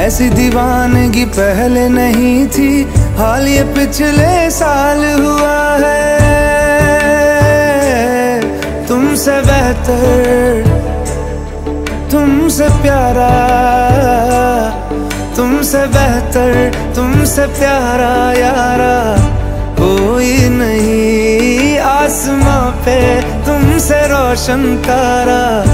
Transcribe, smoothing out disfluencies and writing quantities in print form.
ऐसी दीवानगी पहले नहीं थी, हाल ये पिछले साल हुआ है। तुमसे बेहतर, तुमसे प्यारा, तुमसे बेहतर, तुमसे प्यारा यारा कोई नहीं आसमां पे, तुमसे रोशन तारा।